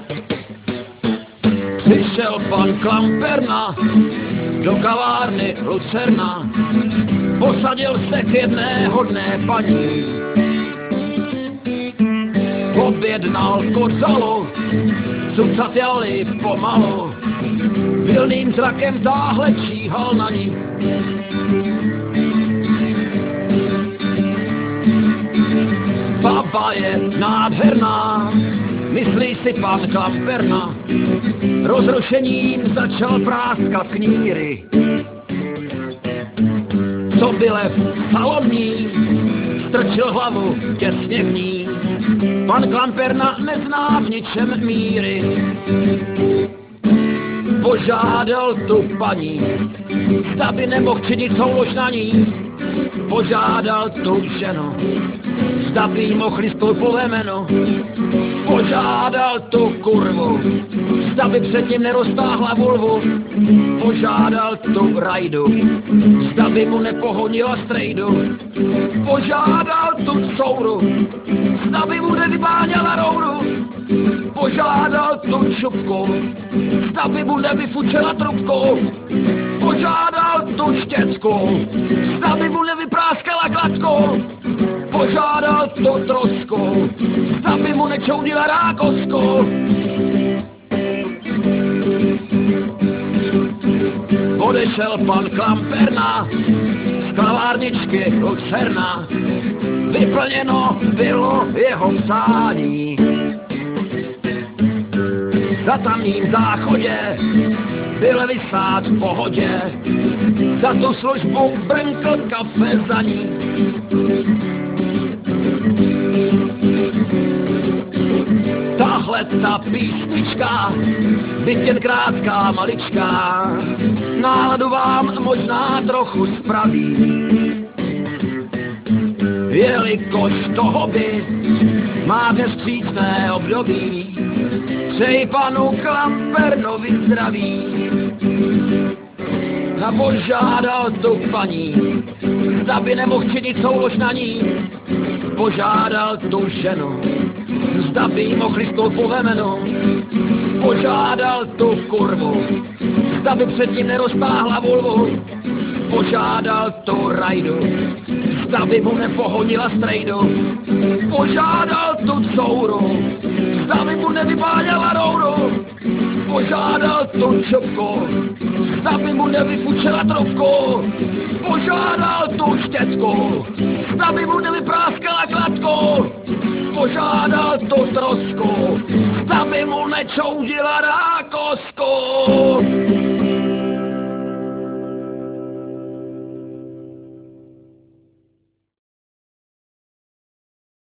Přišel pan Klamperna do kavárny Lucerna, posadil se k jedné hodné paní. Objednal kořalu, cucatjali pomalu, vilným zrakem táhle číhal na ní. Baba je nádherná, myslí si pan Klamperna, rozrušením začal práskat kníry. Co bylev salonní, strčil hlavu těsně v ní, pan Klamperna nezná v ničem míry. Požádal tu paní, zda by nemohl činit soulož na ní. Požádal tu ženu, zda by jí mohl listnout po jméno. Požádal tu kurvu, zda by před ním neroztáhla vulvu. Požádal tu rajdu, zda by mu nepohonila strejdu. Požádal tu couru, zda by mu nevybáňala rouru. Požádal tu čupku, zda by mu nevyfučela trubku. Požádal tu štětku, zda by mu nevypráskala kladku. Požádal tu trosku, zda by mu nečoudila rákosku. Odešel pan Klamperna z kavárničky Lucerna, vyplněno bylo jeho přání. Za tamním záchodě byl vysát v pohodě, za tu službu brnkl kafe za ní. Tahle ta písnička, byť jen krátká maličká, náladu vám možná trochu spraví. Jelikož to hobby má dnes vstřícné období, přeji panu Klampernovi zdraví. A požádal tu paní, zda by nemohl činit soulož na ní. Požádal tu ženu, zda by jí mohl listnout po jméno. Požádal tu kurvu, zda by před ním neroztáhla vulvu. Požádal tu rajdu, zda by mu nepohonila strejdu. Požádal tu couru, zda by mu nevybáňala rouru. Požádal tu čupku, zda by mu nevyfučela trubku. Požádal tu štětku, zda by mu nevypráskala kladku. Požádal tu trosku, zda by mu nečoudila rákosku.